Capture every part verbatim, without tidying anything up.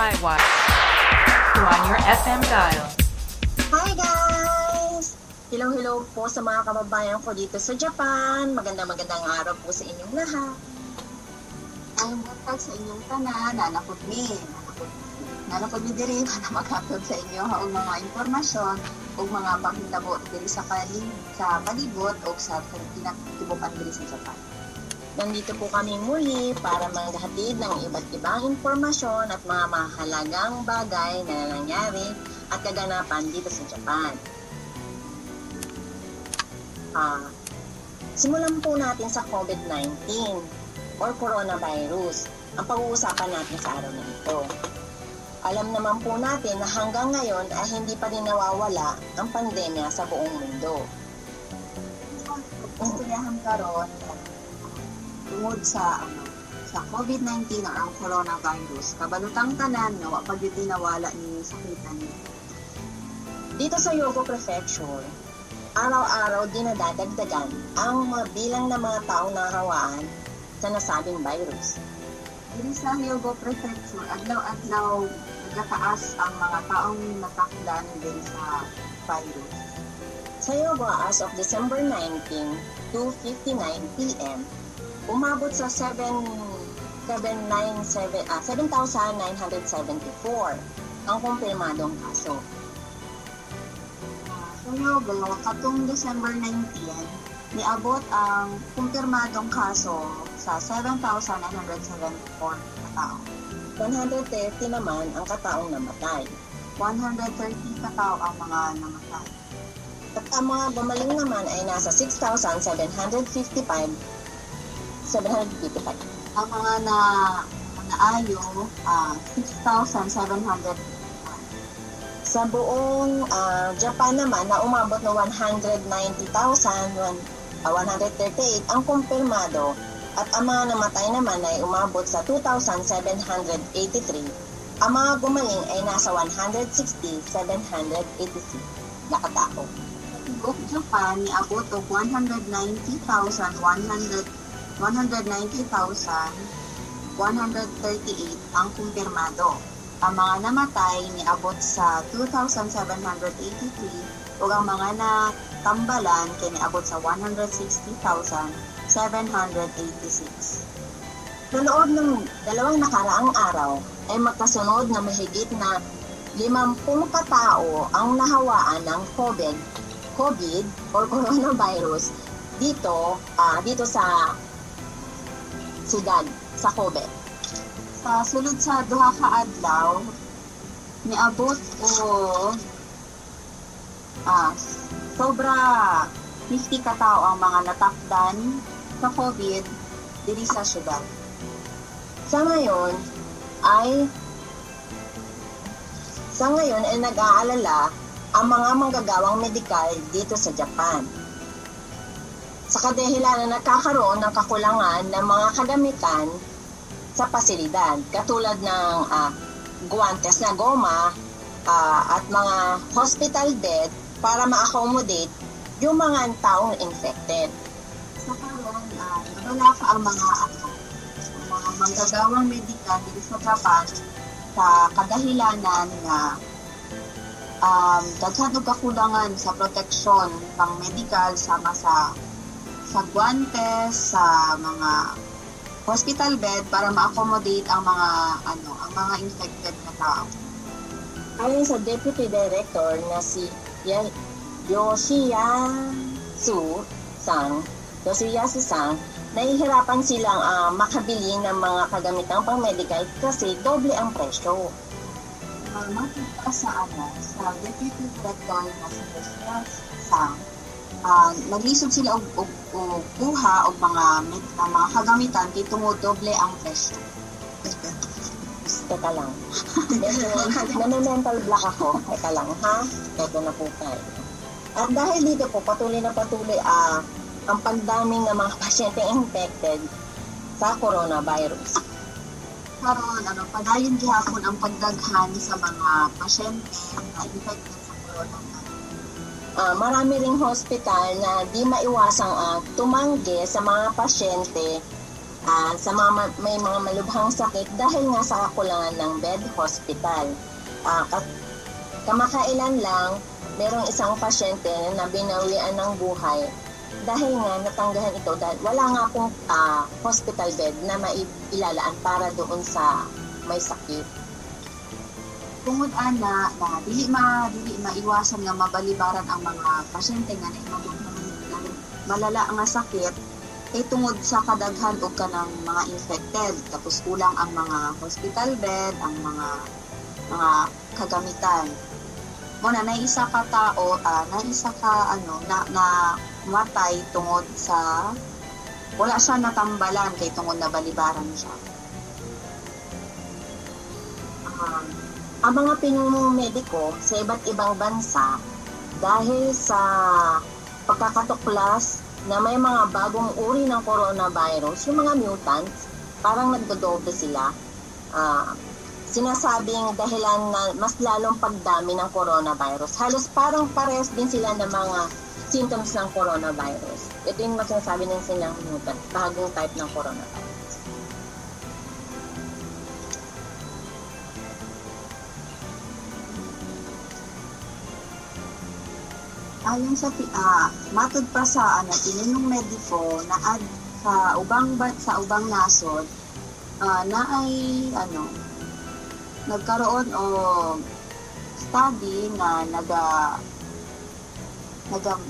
Y on your F M dial. Hi guys! Hello, hello po sa mga kababayan ko dito sa Japan. Magandang magandang araw po sa inyong lahat. Ang butag sa inyong tanan, nanakot mi. Nanakot mi diri para maghatod sa inyo ang mga impormasyon o mga panghitabo diri sa palig sa palibot o sa kinatibukan diri sa Japan. Nandito po kami muli para maghatid ng iba't ibang impormasyon at mga mahalagang bagay na nangyari at kaganapan dito sa Japan. Ah, simulan po natin sa COVID nineteen or coronavirus, ang pag-uusapan natin sa araw na ito. Alam naman po natin na hanggang ngayon ay hindi pa rin nawawala ang pandemya sa buong mundo. Istoryahan karon tungod sa ano sa COVID nineteen o ang coronavirus, kabalutang tanan nga wa pa gyud nawala ni sakitan. Dito sa Hyogo Prefecture, araw-araw dinadadagdagan ang mga bilang ng mga taong nahawaan sa nasabing virus. Diri sa Hyogo Prefecture, adlaw-adlaw nagataas ang mga taong natakdan din sa virus. Sa Hyogo, as of December nineteenth, two fifty-nine p m, umabot sa seven thousand nine hundred seventy-four ang kumpirmadong kaso. Uh, sa Hyogo, katong December nineteenth, niabot ang kumpirmadong kaso sa seven thousand nine hundred seventy-four na tao. one hundred thirty naman ang kataong namatay. one hundred thirty katao ang mga namatay. At ang mga bumaling naman ay nasa six thousand seven hundred fifty-five. Ang mga na naayo, uh, six thousand seven hundred. Sa buong uh, Japan naman na umabot na one hundred ninety thousand one hundred thirty-eight ang kumpirmado at ang mga namatay naman ay umabot sa two thousand seven hundred eighty-three. Ang mga gumaling ay nasa one hundred sixty thousand seven hundred eighty-six na katao. Sa Japan, niabot og one hundred ninety thousand one hundred one hundred ninety thousand one hundred thirty-eight ang kumpirmado. Ang mga namatay niabot sa two thousand seven hundred eighty-three ug ang mga natambalan kay niabot sa one hundred sixty thousand seven hundred eighty-six. Sa loob ng dalawang nakaraang araw ay magkasunod na mahigit na limampung katao ang nahawaan ng COVID, COVID or coronavirus dito, uh, dito sa siyudad, sa Kobe. Sa sulod sa duha ka adlaw, niabot o ah, sobra fifty ka tawo ang mga natakdan sa COVID diri sa siyudad. Sa ngayon ay sa ngayon ay nag-aalala ang mga manggagawang medikal dito sa Japan. Sa kadahilan na nagkakaroon ng kakulangan ng mga kagamitan sa pasilidad, katulad ng uh, guwantes na goma uh, at mga hospital bed para ma-accommodate yung mga taong infected. Sa karon, uh, wala pa ang mga ano, mga manggagawang medikal dito sa Japan sa kadahilanan na um, daghan og kakulangan sa proteksyon pang medikal sama sa sa guantes, sa mga hospital bed para ma-accommodate ang mga ano, ang mga infected na tao. Ayon sa Deputy Director na si Yoshiyasu Sang, Yoshiyasu Sang, nahihirapan silang uh, makabili ng mga kagamitang pang-medical kasi doble ang presyo. Uh, makita sa ano, sa Deputy Director na si Yoshiyasu Sang, Uh, naglisod sila og og og buha og mga med, uh, mga kagamitan kay tungod doble ang presyo. Teka lang. Nami-mental block ako. Teka lang, ha? Ito na po tayo. At dahil dito po, patuloy na patuloy uh, ang pagdaming ng mga pasyenteng infected sa coronavirus. Karon, ano, padayon gihapon ang pagdaghan sa mga pasyente na infected sa coronavirus. Uh, marami ring hospital na di maiwasang uh, tumanggi sa mga pasyente uh, sa mga ma- may mga malubhang sakit dahil nga sa kakulangan ng bed hospital. Uh, kat- kamakailan lang, merong isang pasyente na binawian ng buhay dahil nga natanggahan ito dahil wala nga pong uh, hospital bed na mailalaan para doon sa may sakit. Tungod ana na dili ma dili maiwasan nga mabalibaran ang mga pasyente nga naimabot ng malala nga sakit kay tungod sa kadaghan og kanang mga infected tapos kulang ang mga hospital bed, ang mga mga kagamitan. Mo na naisa ka tao, uh, naisa ka ano na, na matay tungod sa wala siya natambalan kay tungod na balibaran siya. Um, ang mga pinunong mediko sa iba't ibang bansa dahil sa pagkakatuklas na may mga bagong uri ng coronavirus, yung mga mutants, parang nagdodoble sila. Uh, sinasabing dahilan na mas lalong pagdami ng coronavirus. Halos parang parehas din sila ng mga symptoms ng coronavirus. Ito yung masasabi ng silang mutant, bagong type ng coronavirus. Ayon sa uh, matud pa sa ano tinunong mediko na ad sa ubang bat sa ubang nasod uh, na ay ano nagkaroon o study na naga naga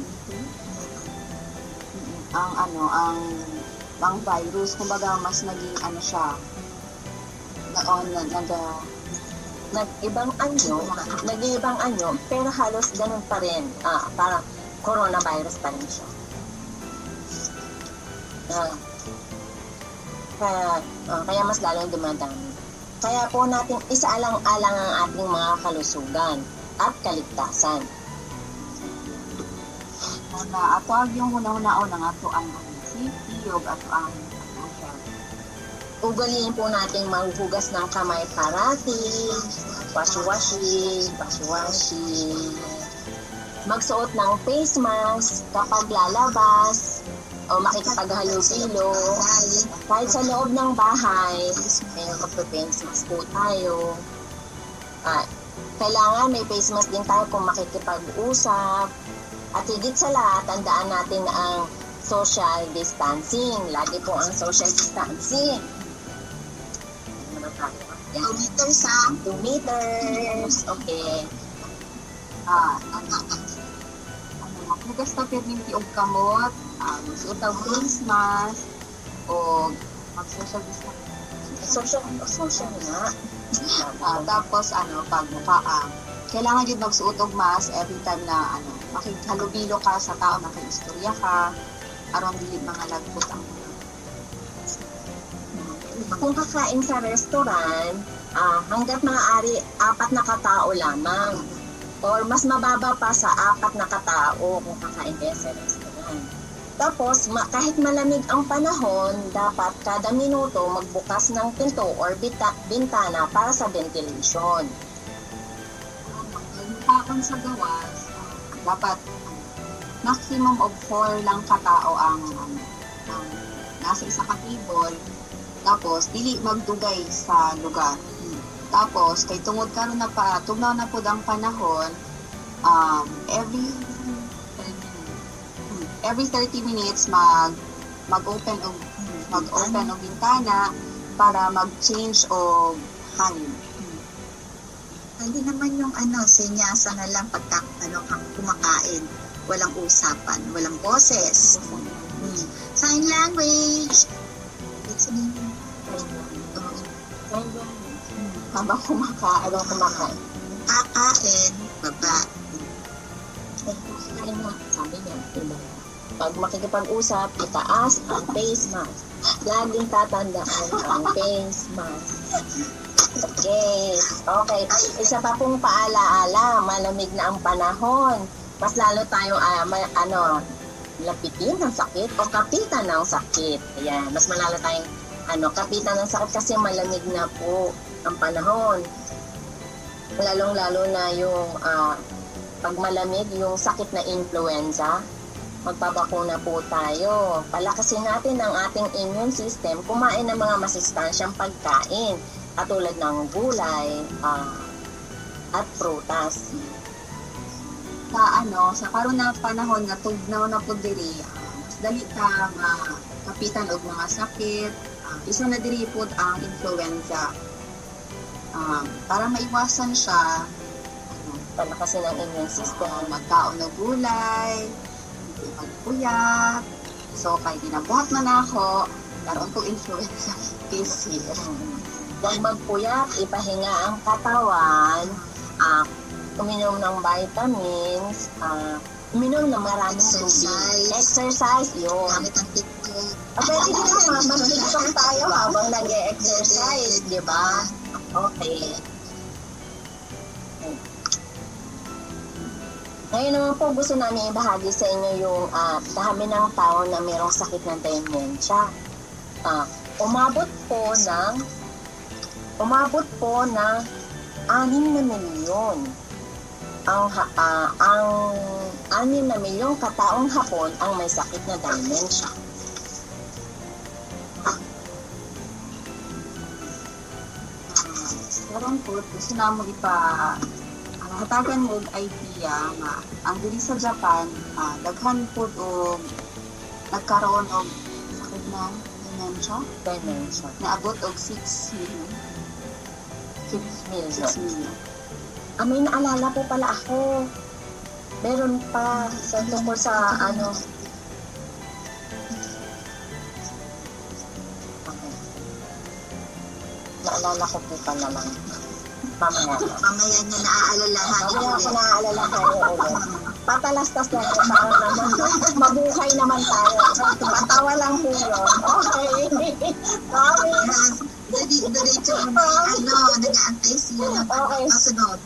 ang ano ang ang virus kumbaga mas naging ano siya na on naga nag-ibang anyo, nag-ibang anyo, pero halos ganun pa rin. Ah, parang coronavirus pa rin siya. Ah, kaya, ah, kaya mas lalong dumadami. Kaya po natin isaalang-alang ang ating mga kalusugan at kaligtasan. Na ato ang yung una-unaon ng ato ang safety o ato ang ugaliin po nating mahuhugas ng kamay parati, washi-washi, washi-washi. Magsuot ng face mask kapag lalabas o makikipaghalubilo. Kahit sa loob ng bahay, may magpe-face mask po tayo. Ah, kailangan may face mask din tayo kung makikipag-usap. At higit sa lahat, tandaan natin ang social distancing. Lagi po ang social distancing. two meters ha? two meters. Okay. Ah, ano, maghugas na perminti og kamot, ah, magsuot ang face mask, o mag-social distancing. Social, social nga. Ah, tapos, ano, pagmukaan. Kailangan yun magsuot og mask every time na, ano, makikhalubilo ka sa tao, makiistorya ka, aron dili mga lagpot ang Kung kakain sa restaurant, ah, hanggat maaari, apat na katao lamang. Or mas mababa pa sa apat na katao kung kakain kayo sa restaurant. Tapos, ma- kahit malamig ang panahon, dapat kada minuto magbukas ng pinto or bita- bintana para sa ventilation. Magmukaan sa gawas, dapat maximum of four lang katao ang, ang, ang nasa isa ka table. Tapos, dili magdugay sa lugar. Tapos, kay tungod karon na pa, tugnaw na po ang panahon, um, every every thirty minutes mag mag-open og mag-open og bintana para mag-change og hangin. Hindi naman yung ano, senyasa na lang pagka ano, kang kumakain. Walang usapan, walang boses. Hmm. Sign language. Listening. Habang kumakain, habang kumakain. Kakain, baba. Eh, kakain nga, sabi niya, diba? Pag makikipag-usap, itaas ang face mask. Laging tatandaan ang face mask. Okay. Okay. Isa pa pong paalaala, malamig na ang panahon. Mas lalo tayong, uh, ma- ano, lapitin ng sakit o kapitan ng sakit. Ayan, mas malalo tayong, ano, kapitan ng sakit kasi malamig na po ang panahon. Lalong-lalo na yung, uh, pag malamig, yung sakit na influenza. Magpabakuna po tayo. Palakasin natin ang ating immune system. Kumain ng mga masustansyang pagkain, katulad ng gulay uh, at prutas. Sa ano, sa karon na panahon nga tugnaw na pud diri, uh, mas dali ka makapitan og mga sakit. Uh, isa na diri pud ang influenza. Um, para maiwasan siya, ano, Palakasin ang immune system. uh, magkaon og gulay, hindi magpuyat. So kay ginabuhat man ako, karon kog influenza case here. Huwag magpuyat, ipahinga ang katawan, uh, uminom ng vitamins, uh, uminom ng maraming tubig. Exercise. Exercise, yun. Gamit ang TikTok. Ah, pwede din naman, mag-tiktok tayo habang nag-exercise, di ba? Okay. Ngayon naman po, gusto namin ibahagi sa inyo yung uh, dami ng tao na mayroong sakit ng dementia. Uh, umabot po ng umabot po ng anim na milyon ang uh, ang anim na milyong kataong Hapon ang may sakit na dementia. Karon po, gusto na mo ipa uh, hatagan mo og idea nga ang diri sa Japan, uh, daghan po og nagkaroon og sakit na dementia Dementia. naabot og six million. six million. six million. Ah, may naalala po pala ako. Meron pa sa tungkol sa ano. Okay. Naalala ko po pala lang. Mamaya. Mamaya niya naaalalahan. Mamaya ako naaalala kayo ulit. Patalastas lang po para naman. Mabuhay naman tayo. Patawa lang po yun. Okay. Promise. Diretso mo na, ano, nag-aantay siya na Okay. kasunod.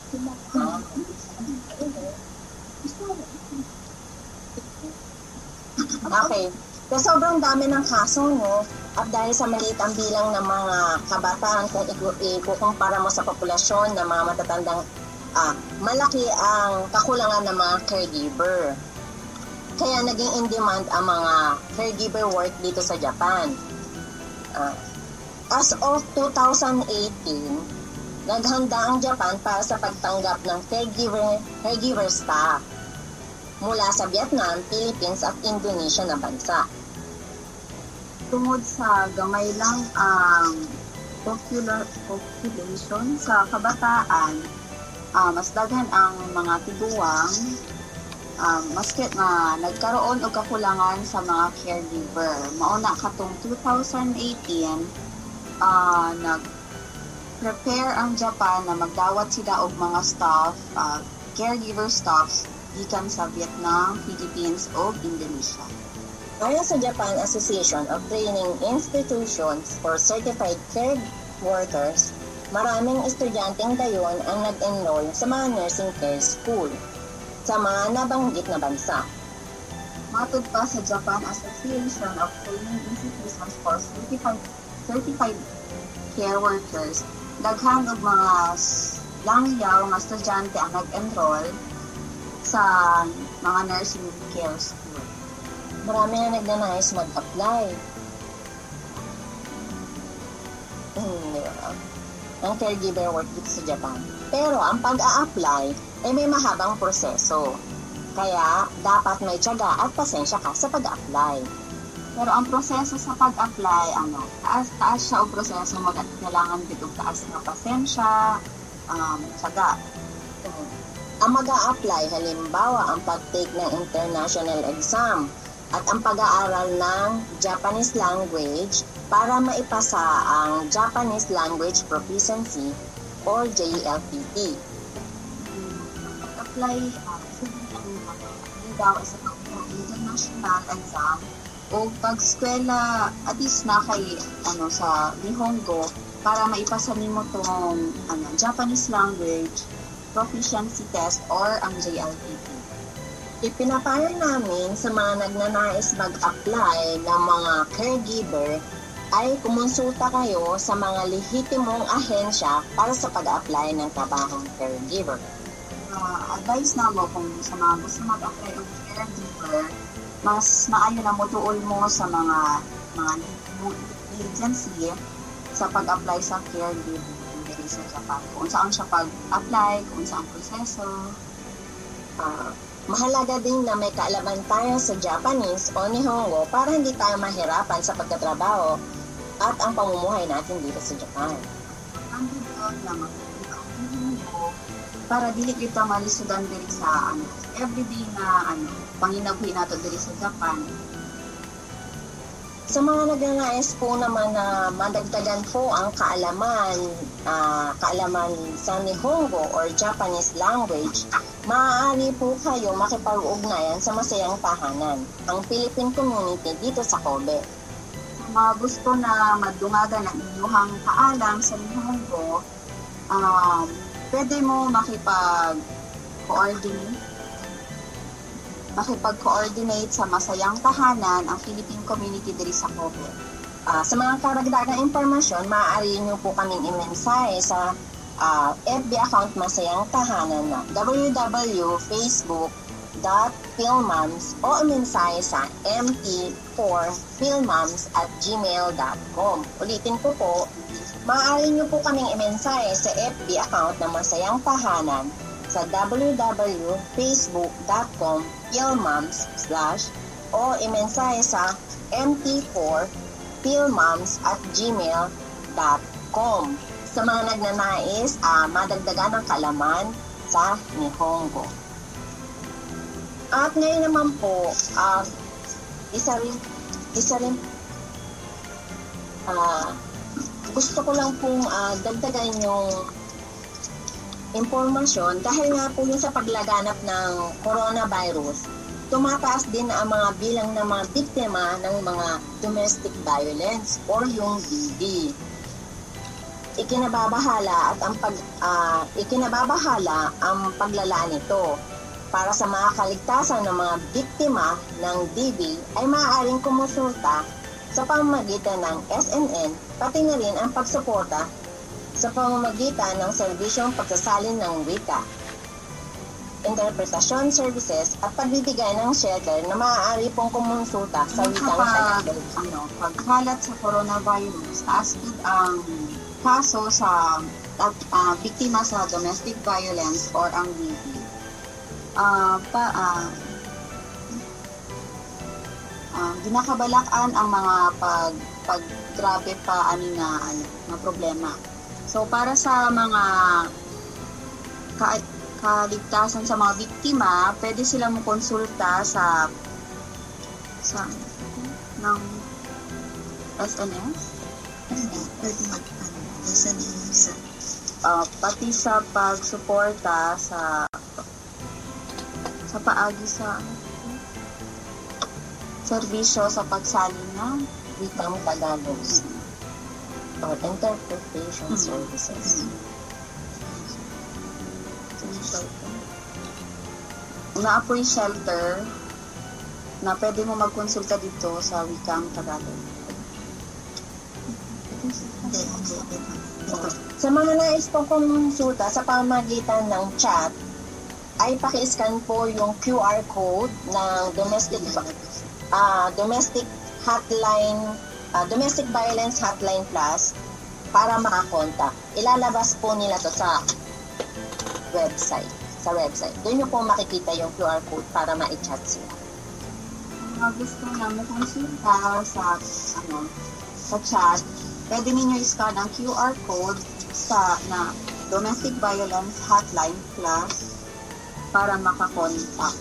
Okay. So, sobrang dami ng kaso, no? At dahil sa maliit ang bilang ng mga kabataan, kung iku- ikukumpara mo sa populasyon ng mga matatandang, ah, malaki ang kakulangan ng mga caregiver. Kaya naging in demand ang mga caregiver work dito sa Japan. Ah, as of two thousand eighteen, naghanda ang Japan para sa pagtanggap ng caregiver, caregiver staff mula sa Vietnam, Philippines at Indonesia na bansa. Tungod sa gamay lang ang popular population sa kabataan, uh, mas daghan ang mga tiguang, um, maski na nagkaroon og kakulangan sa mga caregiver. Mauna katong two thousand eighteen, uh, nag-prepare ang Japan na magdawat sila og mga staff, uh, caregiver staff gikan sa Vietnam, Philippines ug Indonesia. Ayon sa Japan Association of Training Institutions for Certified Care Workers, maraming estudyanteng dayon ang nag-enroll sa mga nursing care school sa mga nabanggit na bansa. Matod pa sa Japan Association of Training Institutions for Certified, Certified Care Workers, daghan og mga langyaw nga estudyante ang nag-enroll sa mga nursing care school. Marami na nagnanais mag-apply. Hmm, di ba? Ng caregiver work dito sa Japan. Pero ang pag-a-apply ay may mahabang proseso. Kaya dapat may tiyaga at pasensya ka sa pag-a-apply. Pero ang proseso sa pag-apply, ano, taas, taas siya o proseso, mag kailangan dito taas na pasensya, um, tiyaga. Ang mag-a-apply, halimbawa, ang pag-take ng international exam at ang pag-aaral ng Japanese language para maipasa ang Japanese Language Proficiency or J L P T. Pag-apply, uh, hindi daw isa ng international exam o pag-skwela at least na kay ano, sa Nihongo para maipasa nimo tong ano, Japanese Language Proficiency Test or ang J L P T. Ipinapayo namin sa mga nagnanais mag-apply ng mga caregiver ay kumonsulta kayo sa mga lehitimong ahensya para sa pag-apply ng trabahong caregiver. Uh, advice na mo kung sa mga gusto mag-apply ng caregiver, mas maayo na moduol mo sa mga mga agency sa pag-apply sa caregiver diri sa Japan. Kung saan siya pag-apply, kung saan proseso. Ah, mahalaga din na may kaalaman tayo sa Japanese o Nihongo para hindi tayo mahirapan sa pagtatrabaho at ang pamumuhay natin dito sa Japan. Ang doon na makikita ko para dili kita malisudan diri sa ano, everyday na ano, panginabuhi nato diri sa Japan. Sa mga nagnanais po naman na madagdagan po ang kaalaman, ah, kaalaman sa Nihongo or Japanese language, maaari po kayo makipag-ugnayan sa Masayang Tahanan, ang Philippine community dito sa Kobe. Sa mga gusto na madungagan ang inyong kaalam sa Nihongo, um, pwede mo makipag-coordinate makipag-coordinate sa Masayang Tahanan, ang Philippine community diri sa Kobe. Ah, sa mga karagdagang impormasyon, maaari nyo po kaming imensahe sa ah, F B account Masayang Tahanan na w w w dot facebook dot philmoms o imensahe sa m t four philmoms at gmail dot com. Ulitin ko po, maaari nyo po kaming imensahe sa F B account ng Masayang Tahanan sa w w w dot facebook dot com philmoms slash o imensahe sa m t four philmoms at gmail dot com sa mga nagnanais uh, madagdagan ng kalaman sa Nihongo. At ngayon naman po, uh, isa rin, isa rin, uh, gusto ko lang pong uh, dagdagan yung impormasyon dahil nga po yung sa paglaganap ng coronavirus, tumataas din ang mga bilang ng mga biktima ng mga domestic violence or yung D V. Ikinababahala at ang pag uh, ikinababahala ang paglala nito. Para sa mga kaligtasan ng mga biktima ng D V ay maaaring kumonsulta sa pamamagitan ng S N N, pati na rin ang pagsuporta sa pamamagitan ng serbisyong pagsasalin ng wika, interpretasyon services at pagbibigay ng shelter na maaari pong kumonsulta sa wikang Kapag, ano, pagkalat sa coronavirus, taas din ang kaso sa uh, biktima sa domestic violence or ang D V. Uh, pa, uh, uh, ginakabalakan ang mga pag, paggrabe pa ani na, ano, na problema. So, para sa mga ka- kaligtasan sa mga biktima, pwede sila mo konsulta sa sa ng S N S? Pwede mag-ano, S N S. Uh, pati sa pagsuporta sa sa paagi sa serbisyo sa pagsalin ng wikang Tagalog or interpretation Mm-hmm. services. Naapoy shelter na pwede mo magkonsulta dito sa wikang Tagalog. Hindi, hindi, hindi. Sa mga nais pong kumonsulta sa pamamagitan ng chat, ay paki-scan po yung Q R code ng domestic uh, domestic hotline, uh, domestic violence hotline plus para makakontak. Ilalabas po nila to sa website. Sa website. Doon nyo po makikita yung Q R code para ma-chat sila. Mga gusto na makonsulta sa ano sa chat, pwede ninyo i-scan ang Q R code sa na domestic violence hotline plus para makakontak.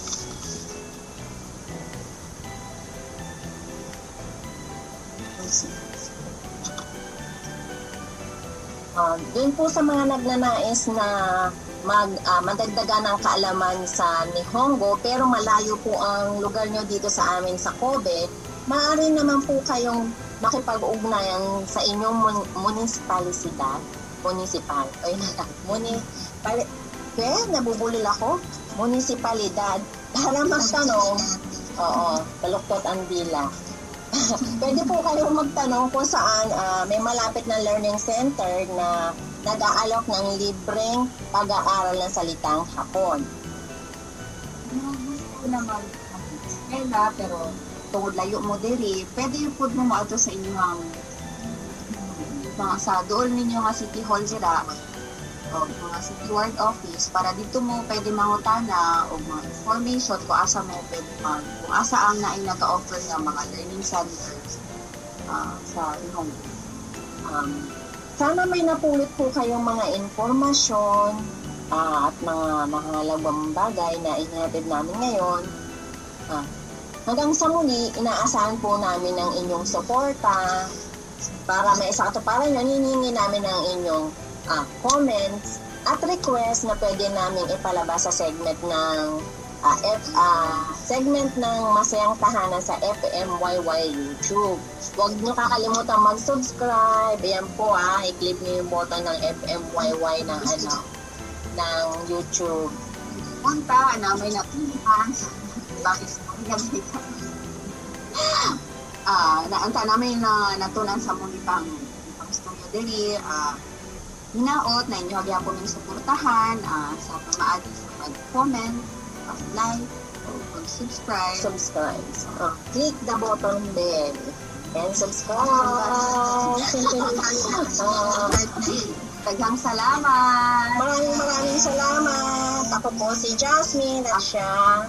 Uh, doon po sa mga nagnanais na mag, uh, madagdagan ng kaalaman sa Nihongo pero malayo po ang lugar nyo dito sa amin sa Kobe, maaari naman po kayong makipag-ugnayan sa inyong mun- municipalidad, municipal, ay municipal, kaya nabubulol ako, municipalidad, para magtanong, oo, baluktot ang dila. Pwede po kayong magtanong kung saan uh, may malapit na learning center na nag-aalok ng libreng pag-aaral ng salitang Hapon. Mga gusto naman eskwela, pero tungod layo mo diri, pwede yung food mo mo ato sa inyong mga sa dool ninyo nga City Hall dira o mga City Ward Office para dito mo pwede mangutana o mga information kung asa mo pwede mag kung asa ang naay nag-offer nga mga learning centers uh, sa inyong Um, sana may napulot po kayong mga informasyon ah, at mga mahalagang bagay na inihatid namin ngayon. Ah, hanggang sa muli, inaasahan po namin ang inyong suporta para may isakatuparan yun, hiningi namin ang inyong ah, comments at request na pwede namin ipalabas sa segment ng ah, F, ah, segment ng Masayang Tahanan sa F M Y Y YouTube. Huwag nyo kakalimutan mag-subscribe. Ayan po ah, i-click nyo yung button ng F M Y Y ng ano, ng YouTube. punta na may natunan bakit mo ah naanta namin na natunan sa muli pang pang studio diri ah hinaot na inyo gyapon ning suportahan ah sa pamaagi sa mag-comment, like, o mag-subscribe. Subscribe. Oh, click the button bell and subscribe. uh, Daghang salamat. maraming maraming salamat. Ako po si Jasmine at siya.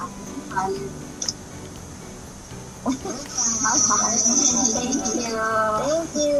Thank you. Thank you.